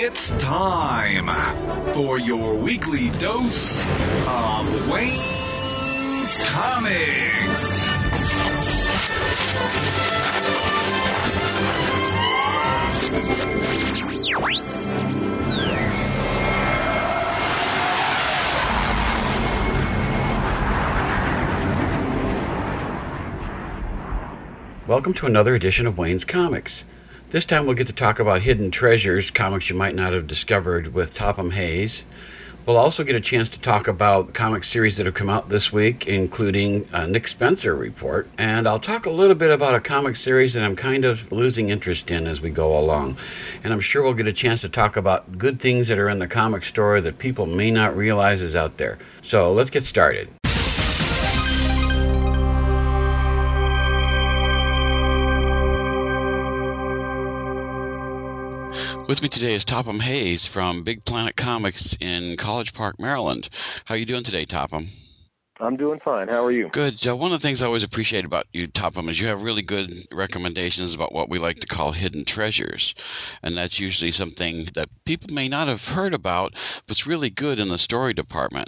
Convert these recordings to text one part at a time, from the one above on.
It's time for your weekly dose of Wayne's Comics. Welcome to another edition of Wayne's Comics. This time we'll get to talk about hidden treasures, comics you might not have discovered with Topham Hays. We'll also get a chance to talk about comic series that have come out this week, including a Nick Spencer report. And I'll talk a little bit about a comic series that I'm kind of losing interest in as we go along. And I'm sure we'll get a chance to talk about good things that are in the comic store that people may not realize is out there. So let's get started. With me today is Topham Hays from Big Planet Comics in College Park, Maryland. How are you doing today, Topham? I'm doing fine. How are you? Good. One of the things I always appreciate about you, Topham, is you have really good recommendations about what we like to call hidden treasures. And that's usually something that people may not have heard about, but it's really good in the story department.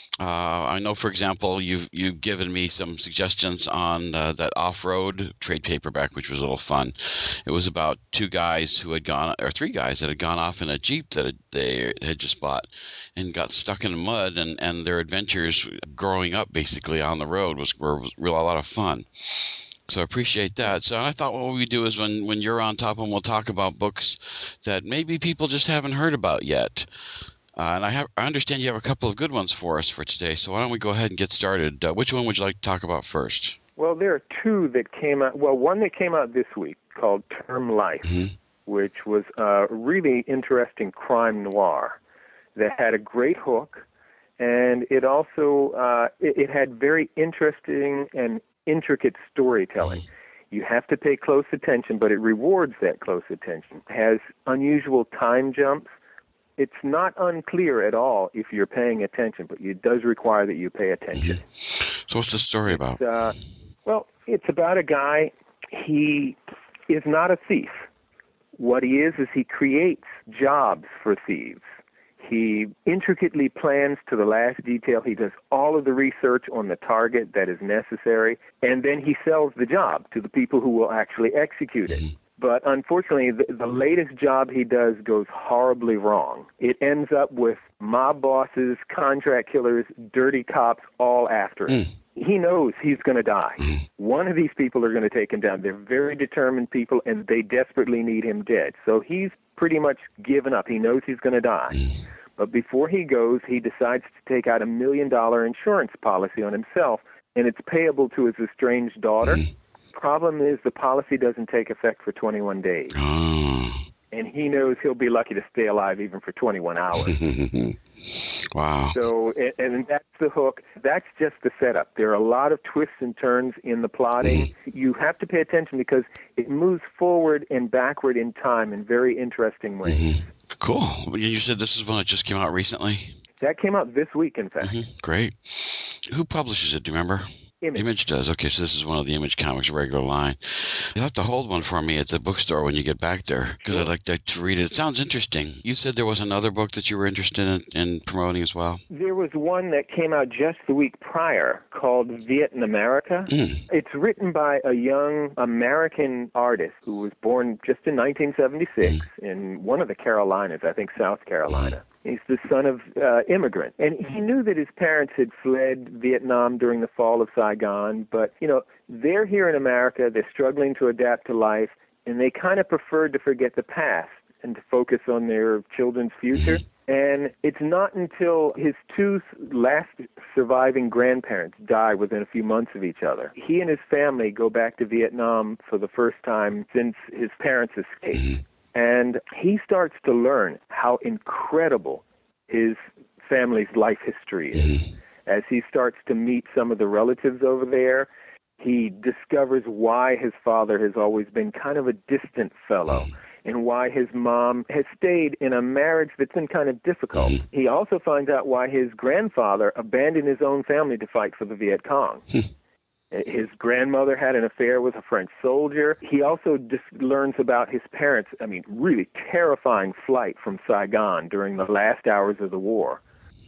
I know, for example, you've given me some suggestions on that Off-Road trade paperback, which was a little fun. It was about three guys that had gone off in a Jeep that they had just bought and got stuck in the mud, and their adventures growing up basically on the road were a lot of fun. So I appreciate that. So I thought what we do is when you're on top of them, we'll talk about books that maybe people just haven't heard about yet. And I understand you have a couple of good ones for us for today, so why don't we go ahead and get started? Which one would you like to talk about first? Well, there are two that came out. Well, one that came out this week called Term Life, which was a really interesting crime noir that had a great hook, and it also it had very interesting and intricate storytelling. You have to pay close attention, but it rewards that close attention. It has unusual time jumps. It's not unclear at all if you're paying attention, but it does require that you pay attention. So what's the story about? Well, it's about a guy. He is not a thief. What he is he creates jobs for thieves. He intricately plans to the last detail. He does all of the research on the target that is necessary, and then he sells the job to the people who will actually execute it. But unfortunately, the latest job he does goes horribly wrong. It ends up with mob bosses, contract killers, dirty cops all after him. He knows he's going to die. One of these people are going to take him down. They're very determined people, and they desperately need him dead. So he's pretty much given up. He knows he's going to die. But before he goes, he decides to take out $1 million insurance policy on himself, and it's payable to his estranged daughter. Problem is the policy doesn't take effect for 21 days. And he knows he'll be lucky to stay alive even for 21 hours. Wow. So, and that's the hook. That's just the setup. There are a lot of twists and turns in the plotting. You have to pay attention because it moves forward and backward in time in very interesting ways. Cool. You said this is one that just came out recently? That came out this week, in fact. Great. Who publishes it? Do you remember? Image does. Okay, so this is one of the Image Comics regular line. You'll have to hold one for me at the bookstore when you get back there, because I'd like to read it. It sounds interesting. You said there was another book that you were interested in promoting as well? There was one that came out just the week prior called Vietnamerica. It's written by a young American artist who was born just in 1976 in one of the Carolinas, I think South Carolina. He's the son of immigrant. And he knew that his parents had fled Vietnam during the fall of Saigon. But, they're here in America. They're struggling to adapt to life. And they kind of preferred to forget the past and to focus on their children's future. And it's not until his two last surviving grandparents die within a few months of each other. He and his family go back to Vietnam for the first time since his parents escaped. And he starts to learn how incredible his family's life history is. As he starts to meet some of the relatives over there, he discovers why his father has always been kind of a distant fellow and why his mom has stayed in a marriage that's been kind of difficult. He also finds out why his grandfather abandoned his own family to fight for the Viet Cong. His grandmother had an affair with a French soldier. He also just learns about his parents' really terrifying flight from Saigon during the last hours of the war.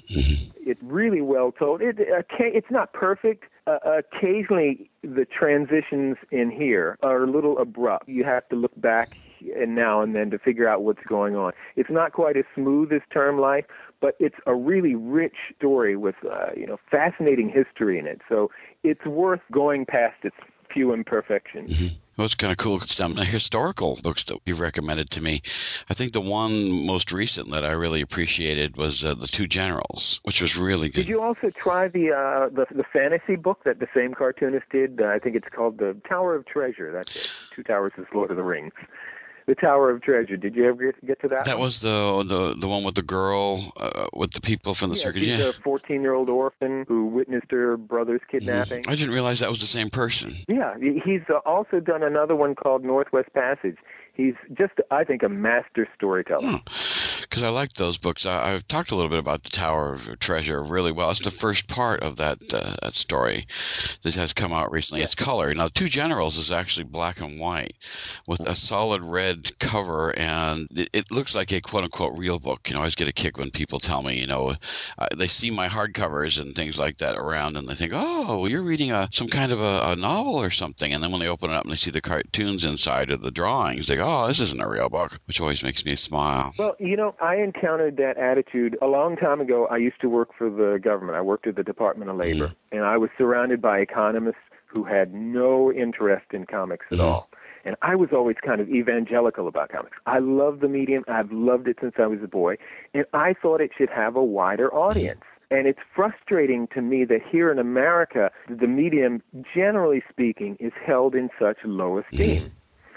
It's really well told. It's not perfect. Occasionally, the transitions in here are a little abrupt. You have to look back and now and then to figure out what's going on. It's not quite as smooth as Term Life, but it's a really rich story with fascinating history in it. So it's worth going past its few imperfections. Mm-hmm. Well, it's kind of cool. Some historical books that you recommended to me. I think the one most recent that I really appreciated was The Two Generals, which was really good. Did you also try the fantasy book that the same cartoonist did? I think it's called The Tower of Treasure. That's it. Two Towers is Lord of the Rings. The Tower of Treasure. Did you ever get to that? That was the one with the girl with the people from the circus. She's a 14-year-old orphan who witnessed her brother's kidnapping. I didn't realize that was the same person. Yeah, he's also done another one called Northwest Passage. He's just, I think, a master storyteller. Because I like those books. I've talked a little bit about the Tower of Treasure really well. It's the first part of that story that has come out recently. Yeah. It's color. Now, Two Generals is actually black and white with a solid red cover, and it looks like a quote-unquote real book. I always get a kick when people tell me, they see my hardcovers and things like that around, and they think, oh, well, you're reading some kind of a novel or something. And then when they open it up and they see the cartoons inside of the drawings, they go, oh, this isn't a real book, which always makes me smile. Well, I encountered that attitude a long time ago. I used to work for the government. I worked at the Department of Labor, and I was surrounded by economists who had no interest in comics at all. And I was always kind of evangelical about comics. I love the medium. I've loved it since I was a boy, and I thought it should have a wider audience. And it's frustrating to me that here in America, the medium, generally speaking, is held in such low esteem.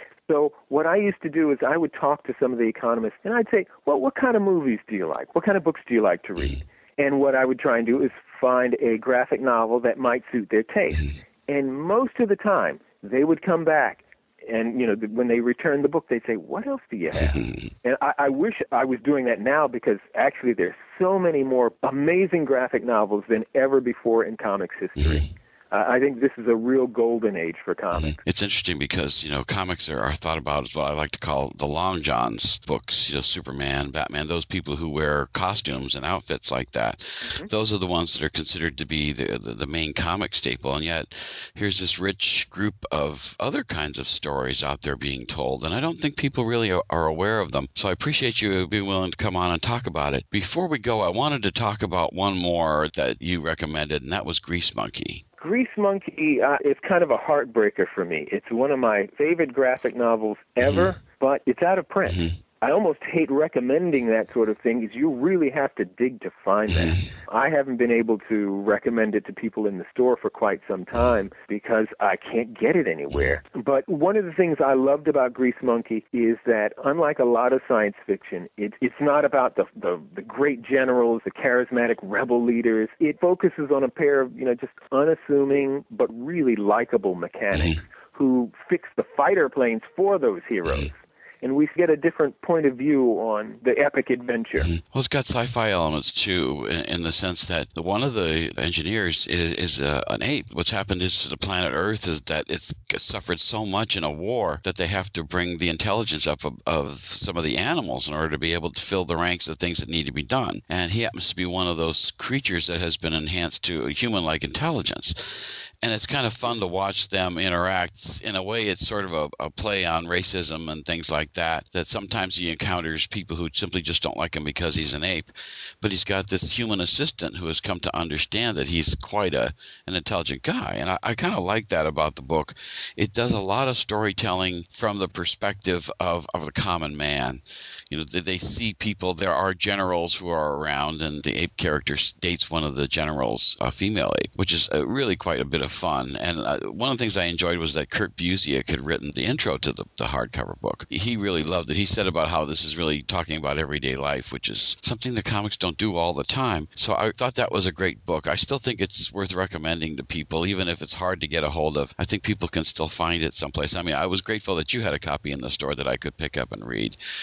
So what I used to do is I would talk to some of the economists, and I'd say, well, what kind of movies do you like? What kind of books do you like to read? And what I would try and do is find a graphic novel that might suit their taste. And most of the time, they would come back, and when they returned the book, they'd say, what else do you have? And I wish I was doing that now, because actually there's so many more amazing graphic novels than ever before in comics history. I think this is a real golden age for comics. It's interesting because, comics are thought about as what I like to call the Long Johns books, Superman, Batman, those people who wear costumes and outfits like that. Mm-hmm. Those are the ones that are considered to be the main comic staple. And yet here's this rich group of other kinds of stories out there being told. And I don't think people really are aware of them. So I appreciate you being willing to come on and talk about it. Before we go, I wanted to talk about one more that you recommended, and that was Grease Monkey. Grease Monkey is kind of a heartbreaker for me. It's one of my favorite graphic novels ever, but it's out of print. I almost hate recommending that sort of thing because you really have to dig to find that. I haven't been able to recommend it to people in the store for quite some time because I can't get it anywhere. But one of the things I loved about Grease Monkey is that, unlike a lot of science fiction, it's not about the great generals, the charismatic rebel leaders. It focuses on a pair of just unassuming but really likable mechanics who fix the fighter planes for those heroes. And we get a different point of view on the epic adventure. Well, it's got sci-fi elements, too, in the sense that one of the engineers is an ape. What's happened is to the planet Earth is that it's suffered so much in a war that they have to bring the intelligence up of some of the animals in order to be able to fill the ranks of things that need to be done. And he happens to be one of those creatures that has been enhanced to a human-like intelligence. And it's kind of fun to watch them interact. In a way, it's sort of a play on racism and things like that sometimes he encounters people who simply just don't like him because he's an ape. But he's got this human assistant who has come to understand that he's quite an intelligent guy. And I kind of like that about the book. It does a lot of storytelling from the perspective of the common man. They see people. There are generals who are around, and the ape character dates one of the generals, a female ape, which is really quite a bit of fun. And one of the things I enjoyed was that Kurt Busiek had written the intro to the hardcover book. He really loved it. He said about how this is really talking about everyday life, which is something the comics don't do all the time. So I thought that was a great book. I still think it's worth recommending to people, even if it's hard to get a hold of. I think people can still find it someplace. I mean, I was grateful that you had a copy in the store that I could pick up and read. It took me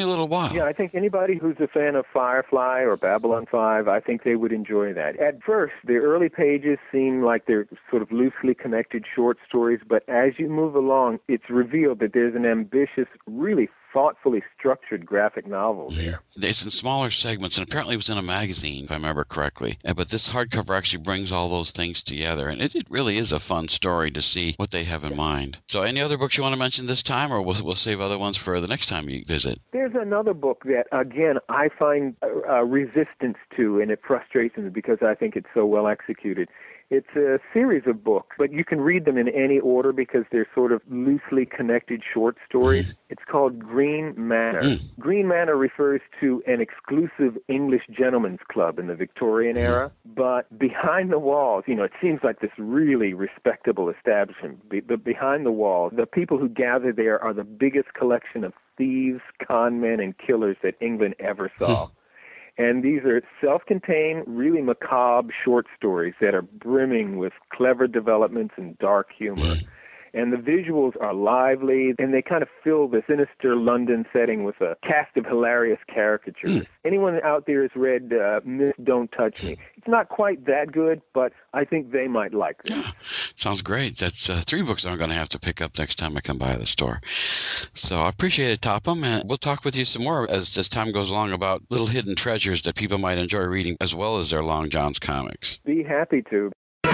me a little while. Yeah, I think anybody who's a fan of Firefly or Babylon 5, I think they would enjoy that. At first, the early pages seem like they're sort of loosely connected short stories, but as you move along, it's revealed that there's an ambitious, really thoughtfully structured graphic novel there. It's in smaller segments, and apparently it was in a magazine, if I remember correctly. But this hardcover actually brings all those things together, and it really is a fun story to see what they have in mind. So any other books you want to mention this time, or we'll save other ones for the next time you visit? There's another book that, again, I find resistance to, and it frustrates me because I think it's so well executed. It's a series of books, but you can read them in any order because they're sort of loosely connected short stories. It's called Green Manor. Green Manor refers to an exclusive English gentleman's club in the Victorian era, but behind the walls, it seems like this really respectable establishment, but behind the walls, the people who gather there are the biggest collection of thieves, con men, and killers that England ever saw. And these are self-contained, really macabre short stories that are brimming with clever developments and dark humor. And the visuals are lively, and they kind of fill the sinister London setting with a cast of hilarious caricatures. Anyone out there has read Miss Don't Touch Me. It's not quite that good, but I think they might like it. Yeah, sounds great. That's 3 books I'm going to have to pick up next time I come by the store. So I appreciate it, Topham, and we'll talk with you some more as time goes along about little hidden treasures that people might enjoy reading as well as their Long John's comics. Be happy to.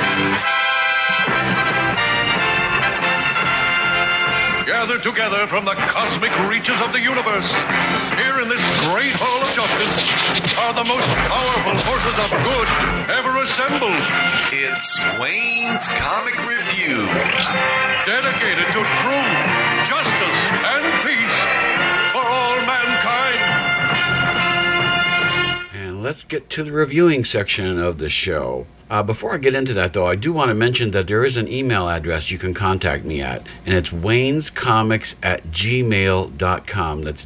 Gathered together from the cosmic reaches of the universe, here in this great hall of justice, are the most powerful forces of good ever assembled. It's Wayne's Comic Review. Dedicated to truth, justice, and peace for all mankind. And let's get to the reviewing section of the show. Before I get into that, though, I do want to mention that there is an email address you can contact me at, and it's waynescomics@gmail.com. That's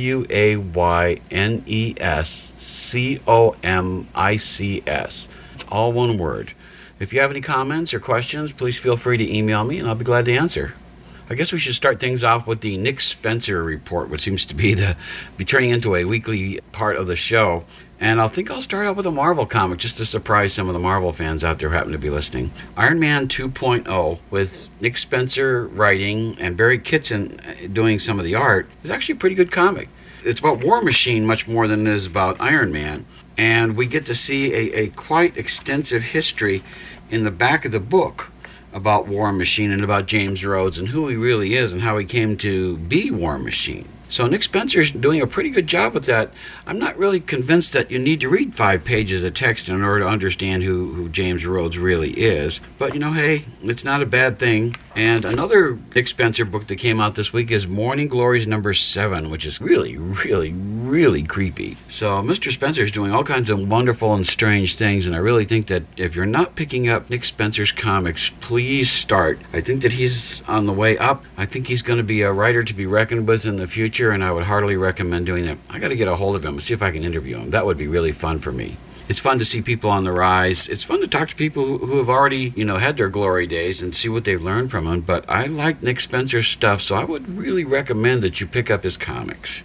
WAYNESCOMICS. It's all one word. If you have any comments or questions, please feel free to email me, and I'll be glad to answer. I guess we should start things off with the Nick Spencer report, which seems to be turning into a weekly part of the show. And I think I'll start out with a Marvel comic just to surprise some of the Marvel fans out there who happen to be listening. Iron Man 2.0, with Nick Spencer writing and Barry Kitson doing some of the art, is actually a pretty good comic. It's about War Machine much more than it is about Iron Man. And we get to see a quite extensive history in the back of the book about War Machine and about James Rhodes and who he really is and how he came to be War Machine. So Nick Spencer's doing a pretty good job with that. I'm not really convinced that you need to read 5 pages of text in order to understand who James Rhodes really is. But, hey, it's not a bad thing. And another Nick Spencer book that came out this week is Morning Glories number 7, which is really, really, really creepy. So Mr. Spencer's doing all kinds of wonderful and strange things, and I really think that if you're not picking up Nick Spencer's comics, please start. I think that he's on the way up. I think he's going to be a writer to be reckoned with in the future, and I would heartily recommend doing that. I got to get a hold of him and see if I can interview him. That would be really fun for me. It's fun to see people on the rise. It's fun to talk to people who have already, had their glory days and see what they've learned from them. But I like Nick Spencer's stuff, so I would really recommend that you pick up his comics.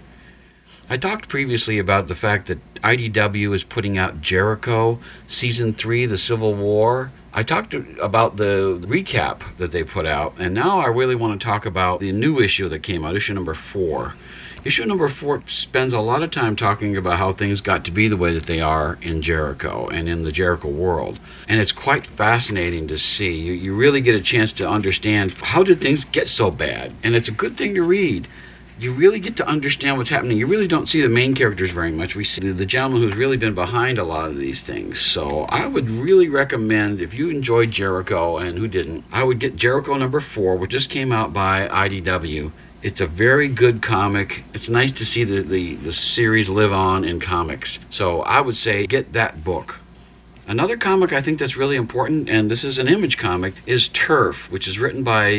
I talked previously about the fact that IDW is putting out Jericho, Season 3, The Civil War. I talked about the recap that they put out, and now I really want to talk about the new issue that came out, issue number 4. Issue number 4 spends a lot of time talking about how things got to be the way that they are in Jericho and in the Jericho world. And it's quite fascinating to see. You really get a chance to understand how did things get so bad. And it's a good thing to read. You really get to understand what's happening. You really don't see the main characters very much. We see the gentleman who's really been behind a lot of these things. So I would really recommend, if you enjoyed Jericho, and who didn't, I would get Jericho number 4, which just came out by IDW. It's a very good comic. It's nice to see the series live on in comics. So I would say get that book. Another comic I think that's really important, and this is an Image comic, is Turf, which is written by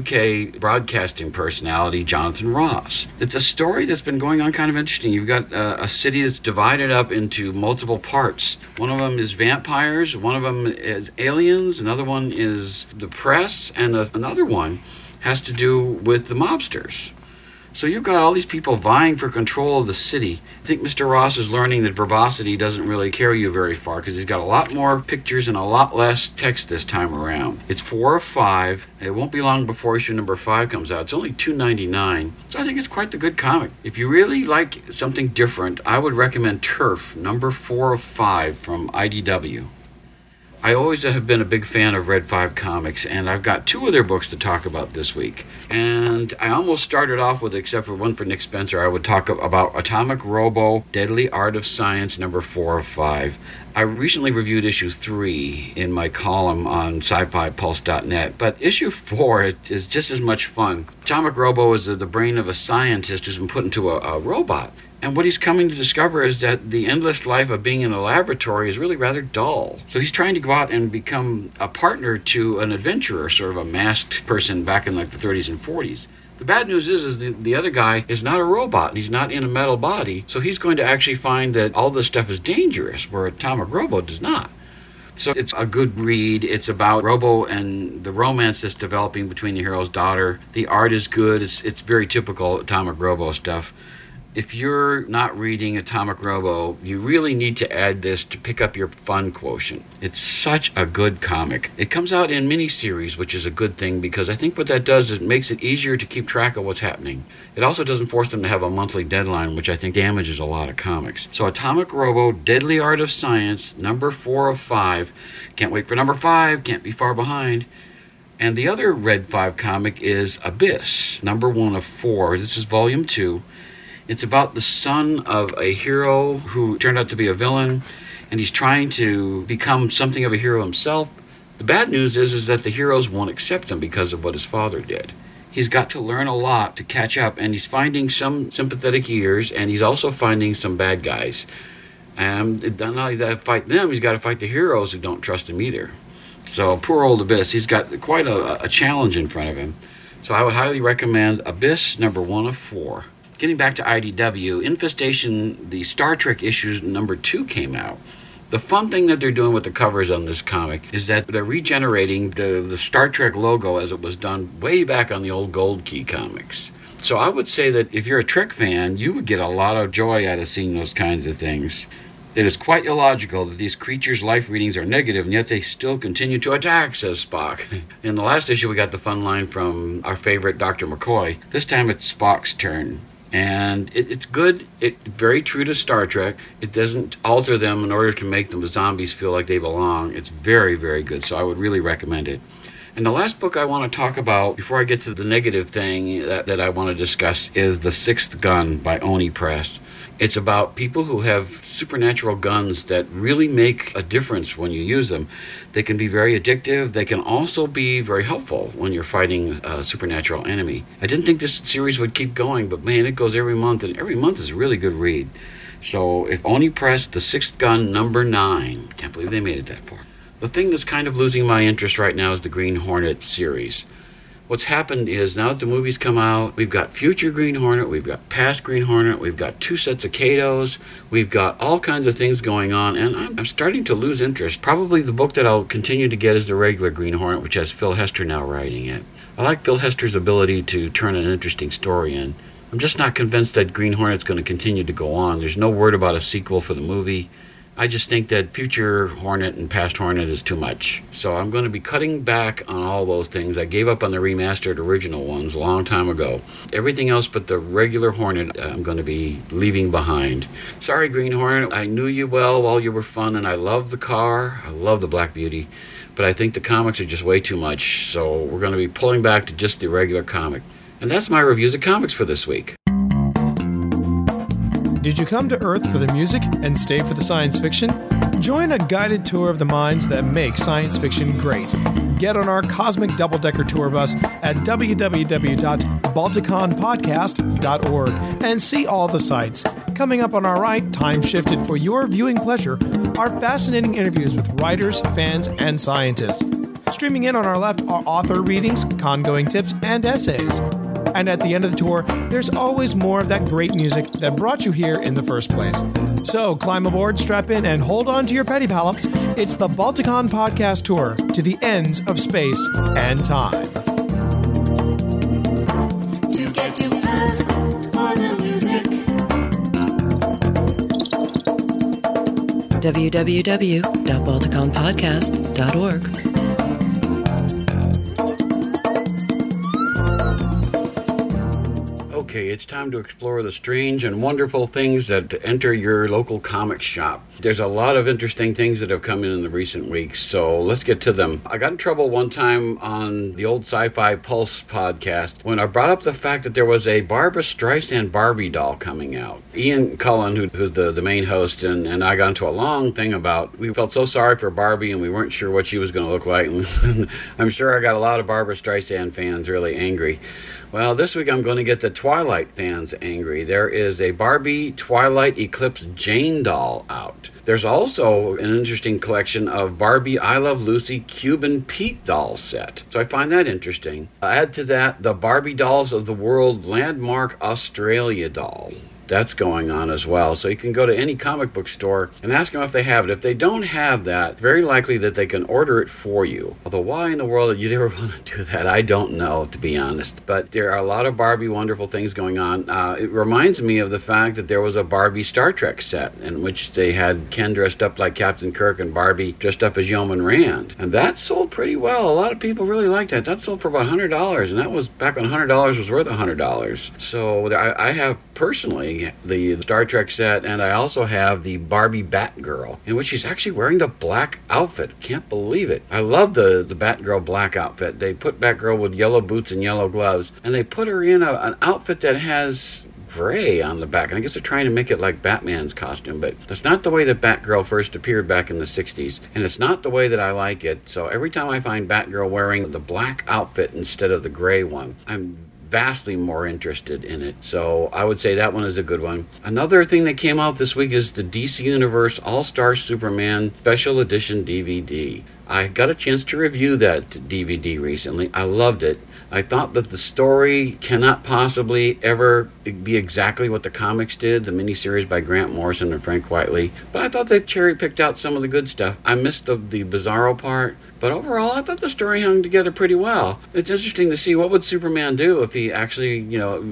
UK broadcasting personality Jonathan Ross. It's a story that's been going on kind of interesting. You've got a city that's divided up into multiple parts. One of them is vampires, one of them is aliens, another one is the press, and another one has to do with the mobsters. So you've got all these people vying for control of the city. I think Mr. Ross is learning that verbosity doesn't really carry you very far because he's got a lot more pictures and a lot less text this time around. It's 4 of 5. It won't be long before issue number 5 comes out. It's only $2.99. So I think it's quite the good comic. If you really like something different, I would recommend Turf, number 4 of 5 from IDW. I always have been a big fan of Red 5 Comics, and I've got 2 of their books to talk about this week. And I almost started off with, except for one for Nick Spencer, I would talk about Atomic Robo, Deadly Art of Science, number 4 of 5. I recently reviewed issue 3 in my column on sci-fi-pulse.net, but issue 4 is just as much fun. Atomic Robo is the brain of a scientist who's been put into a robot. And what he's coming to discover is that the endless life of being in a laboratory is really rather dull. So he's trying to go out and become a partner to an adventurer, sort of a masked person back in like the 30s and 40s. The bad news is the other guy is not a robot, and he's not in a metal body, so he's going to actually find that all this stuff is dangerous, where Atomic Robo does not. So it's a good read. It's about Robo and the romance that's developing between the hero's daughter. The art is good. It's very typical Atomic Robo stuff. If you're not reading Atomic Robo, you really need to add this to pick up your fun quotient. It's such a good comic. It comes out in miniseries, which is a good thing because I think what that does is it makes it easier to keep track of what's happening. It also doesn't force them to have a monthly deadline, which I think damages a lot of comics. So Atomic Robo, Deadly Art of Science, number 4 of 5. Can't wait for number 5, can't be far behind. And the other Red 5 comic is Abyss, number 1 of 4. This is volume 2. It's about the son of a hero who turned out to be a villain, and he's trying to become something of a hero himself. The bad news is that the heroes won't accept him because of what his father did. He's got to learn a lot to catch up, and he's finding some sympathetic ears, and he's also finding some bad guys. And not only that, to fight them, he's got to fight the heroes who don't trust him either. So poor old Abyss, he's got quite a challenge in front of him. So I would highly recommend Abyss, number 1 of 4. Getting back to IDW, Infestation, the Star Trek issues number 2 came out. The fun thing that they're doing with the covers on this comic is that they're regenerating the Star Trek logo as it was done way back on the old Gold Key comics. So I would say that if you're a Trek fan, you would get a lot of joy out of seeing those kinds of things. It is quite illogical that these creatures' life readings are negative, and yet they still continue to attack, says Spock. In the last issue, we got the fun line from our favorite Dr. McCoy. This time it's Spock's turn. And it's good. It's very true to Star Trek. It doesn't alter them in order to make the zombies feel like they belong. It's very, very good, so I would really recommend it. And the last book I want to talk about, before I get to the negative thing that I want to discuss, is The Sixth Gun by Oni Press. It's about people who have supernatural guns that really make a difference when you use them. They can be very addictive. They can also be very helpful when you're fighting a supernatural enemy. I didn't think this series would keep going, but man, it goes every month, and every month is a really good read. So if Oni Press, The Sixth Gun, number 9. Can't believe they made it that far. The thing that's kind of losing my interest right now is the Green Hornet series. What's happened is now that the movies come out, we've got future Green Hornet, we've got past Green Hornet, we've got 2 sets of Katos, we've got all kinds of things going on, and I'm starting to lose interest. Probably the book that I'll continue to get is the regular Green Hornet, which has Phil Hester now writing it. I like Phil Hester's ability to turn an interesting story in. I'm just not convinced that Green Hornet's going to continue to go on. There's no word about a sequel for the movie. I just think that future Hornet and past Hornet is too much. So I'm going to be cutting back on all those things. I gave up on the remastered original ones a long time ago. Everything else but the regular Hornet I'm going to be leaving behind. Sorry, Green Hornet. I knew you well while you were fun, and I love the car. I love the Black Beauty. But I think the comics are just way too much. So we're going to be pulling back to just the regular comic. And that's my reviews of comics for this week. Did you come to Earth for the music and stay for the science fiction? Join a guided tour of the minds that make science fiction great. Get on our cosmic double-decker tour bus at www.balticonpodcast.org and see all the sights. Coming up on our right, time-shifted for your viewing pleasure, are fascinating interviews with writers, fans, and scientists. Streaming in on our left are author readings, con-going tips, and essays. And at the end of the tour, there's always more of that great music that brought you here in the first place. So climb aboard, strap in, and hold on to your petty pallops. It's the Balticon Podcast Tour to the ends of space and time. To get like to ask for the music. www.balticonpodcast.org. Okay, it's time to explore the strange and wonderful things that enter your local comic shop. There's a lot of interesting things that have come in the recent weeks, so let's get to them. I got in trouble one time on the old Sci-Fi Pulse podcast when I brought up the fact that there was a Barbra Streisand Barbie doll coming out. Ian Cullen, who's the main host, and I got into a long thing about we felt so sorry for Barbie and we weren't sure what she was going to look like. And I'm sure I got a lot of Barbra Streisand fans really angry. Well, this week I'm going to get the Twilight fans angry. There is a Barbie Twilight Eclipse Jane doll out. There's also an interesting collection of Barbie I Love Lucy Cuban Pete doll set. So I find that interesting. Add to that the Barbie Dolls of the World Landmark Australia doll. That's going on as well. So you can go to any comic book store and ask them if they have it. If they don't have that, very likely that they can order it for you. Although why in the world you'd ever want to do that, I don't know, to be honest. But there are a lot of Barbie wonderful things going on. It reminds me of the fact that there was a Barbie Star Trek set in which they had Ken dressed up like Captain Kirk and Barbie dressed up as Yeoman Rand. And that sold pretty well. A lot of people really liked that. That sold for about $100, and that was back when $100 was worth $100. So I have personally the Star Trek set, and I also have the Barbie Batgirl, in which she's actually wearing the black outfit. Can't believe it. I love the Batgirl black outfit. They put Batgirl with yellow boots and yellow gloves, and they put her in an outfit that has gray on the back. And I guess they're trying to make it like Batman's costume, but that's not the way that Batgirl first appeared back in the 60s, and it's not the way that I like it. So every time I find Batgirl wearing the black outfit instead of the gray one, I'm vastly more interested in it. So I would say that one is a good one. Another thing that came out this week is the DC Universe All-Star Superman Special Edition DVD. I got a chance to review that DVD recently. I loved it. I thought that the story cannot possibly ever be exactly what the comics did, the miniseries by Grant Morrison and Frank Whiteley, but I thought they cherry-picked out some of the good stuff. I missed the Bizarro part, but overall, I thought the story hung together pretty well. It's interesting to see what would Superman do if he actually,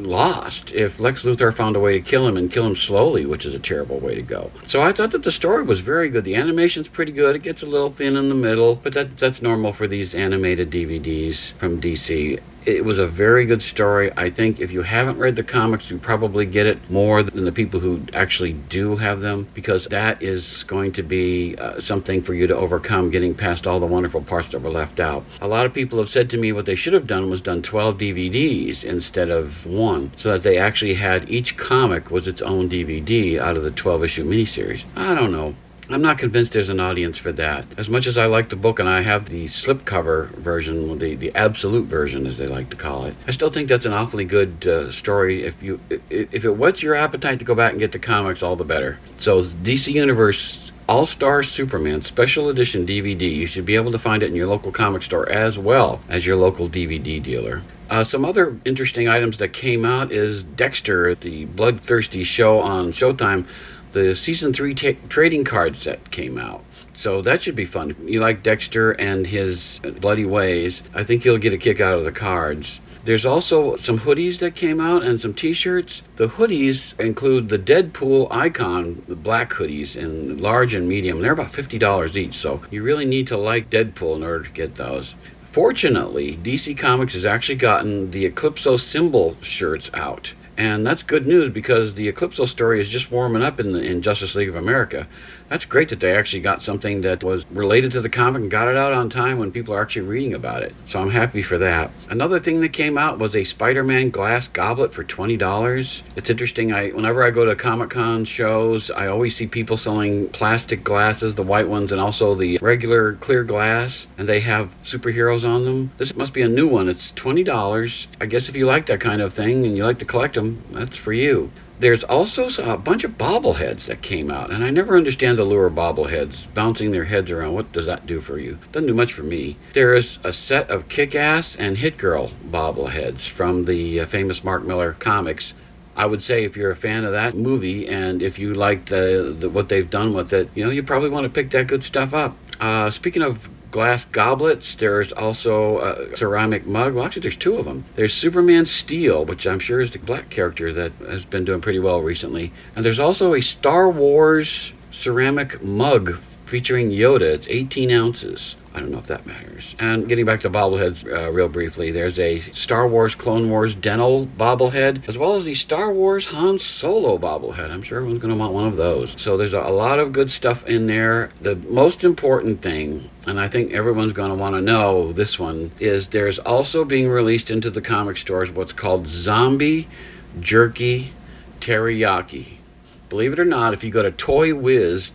lost, if Lex Luthor found a way to kill him and kill him slowly, which is a terrible way to go. So I thought that the story was very good. The animation's pretty good. It gets a little thin in the middle, but that's normal for these animated DVDs from DC. It was a very good story. I think if you haven't read the comics, you probably get it more than the people who actually do have them, because that is going to be something for you to overcome, getting past all the wonderful parts that were left out. A lot of people have said to me what they should have done was done 12 DVDs instead of one, so that they actually had each comic was its own DVD out of the 12-issue miniseries. I don't know. I'm not convinced there's an audience for that. As much as I like the book and I have the slipcover version, the absolute version as they like to call it, I still think that's an awfully good story. If it whets your appetite to go back and get the comics, all the better. So DC Universe All-Star Superman Special Edition DVD. You should be able to find it in your local comic store as well as your local DVD dealer. Some other interesting items that came out is Dexter, the bloodthirsty show on Showtime. The Season 3 trading card set came out. So that should be fun. You like Dexter and his bloody ways, I think you'll get a kick out of the cards. There's also some hoodies that came out and some t-shirts. The hoodies include the Deadpool icon, the black hoodies in large and medium. They're about $50 each, so you really need to like Deadpool in order to get those. Fortunately, DC Comics has actually gotten the Eclipso symbol shirts out. And that's good news because the Eclipso story is just warming up in Justice League of America. That's great that they actually got something that was related to the comic and got it out on time when people are actually reading about it. So I'm happy for that. Another thing that came out was a Spider-Man glass goblet for $20. It's interesting. Whenever I go to Comic-Con shows, I always see people selling plastic glasses, the white ones, and also the regular clear glass, and they have superheroes on them. This must be a new one. It's $20. I guess if you like that kind of thing and you like to collect them, that's for you. There's also a bunch of bobbleheads that came out, and I never understand the lure of bobbleheads, bouncing their heads around. What does that do for you? Doesn't do much for me. There is a set of Kick-Ass and Hit Girl bobbleheads from the famous Mark Millar comics. I would say if you're a fan of that movie, and if you liked what they've done with it, you probably want to pick that good stuff up. Speaking of glass goblets. There's also a ceramic mug. Well, actually, there's two of them. There's Superman Steel, which I'm sure is the black character that has been doing pretty well recently. And there's also a Star Wars ceramic mug featuring Yoda. It's 18 ounces. I don't know if that matters. And getting back to bobbleheads real briefly, there's a Star Wars Clone Wars dental bobblehead, as well as the Star Wars Han Solo bobblehead. I'm sure everyone's going to want one of those. So there's a lot of good stuff in there. The most important thing, and I think everyone's going to want to know this one, is there's also being released into the comic stores what's called Zombie Jerky Teriyaki. Believe it or not, if you go to ToyWiz,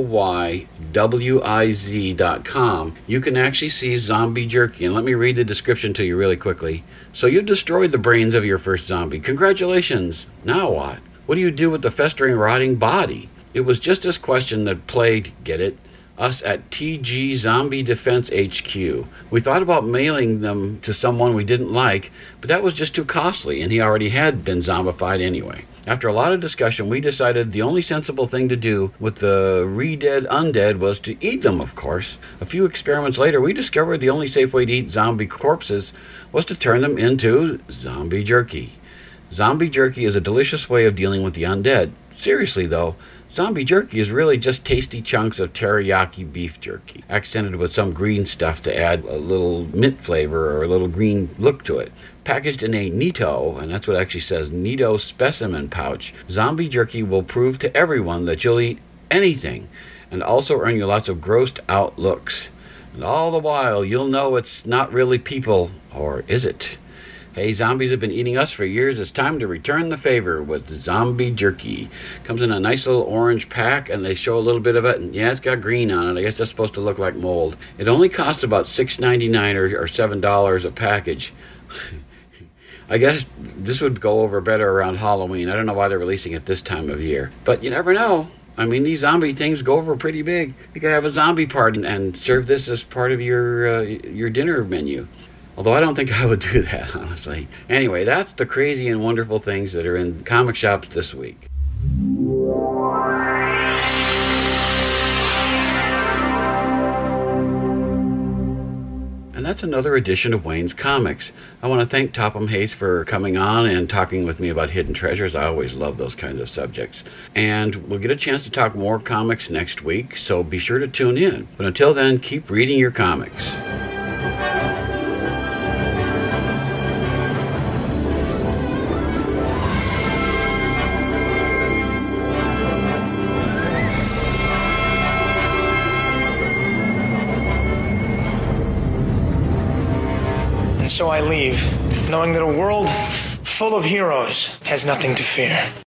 ToyWiz.com, you can actually see zombie jerky. And let me read the description to you really quickly. So you destroyed the brains of your first zombie. Congratulations. Now what? What do you do with the festering, rotting body? It was just this question that plagued, get it, us at TG Zombie Defense HQ. We thought about mailing them to someone we didn't like, but that was just too costly, and he already had been zombified anyway. After a lot of discussion, we decided the only sensible thing to do with the re-dead undead was to eat them, of course. A few experiments later, we discovered the only safe way to eat zombie corpses was to turn them into zombie jerky. Zombie jerky is a delicious way of dealing with the undead. Seriously, though, zombie jerky is really just tasty chunks of teriyaki beef jerky, accented with some green stuff to add a little mint flavor or a little green look to it. Packaged in a Nito, and that's what it actually says, Nito specimen pouch, zombie jerky will prove to everyone that you'll eat anything and also earn you lots of grossed out looks. And all the while, you'll know it's not really people, or is it? Hey, zombies have been eating us for years. It's time to return the favor with zombie jerky. Comes in a nice little orange pack, and they show a little bit of it. And yeah, it's got green on it. I guess that's supposed to look like mold. It only costs about $6.99 or $7 a package. I guess this would go over better around Halloween. I don't know why they're releasing it this time of year. But you never know. I mean, these zombie things go over pretty big. You could have a zombie party and serve this as part of your dinner menu. Although I don't think I would do that, honestly. Anyway, that's the crazy and wonderful things that are in comic shops this week. And that's another edition of Wayne's Comics. I want to thank Topham Hays for coming on and talking with me about hidden treasures. I always love those kinds of subjects. And we'll get a chance to talk more comics next week, so be sure to tune in. But until then, keep reading your comics. So I leave, knowing that a world full of heroes has nothing to fear.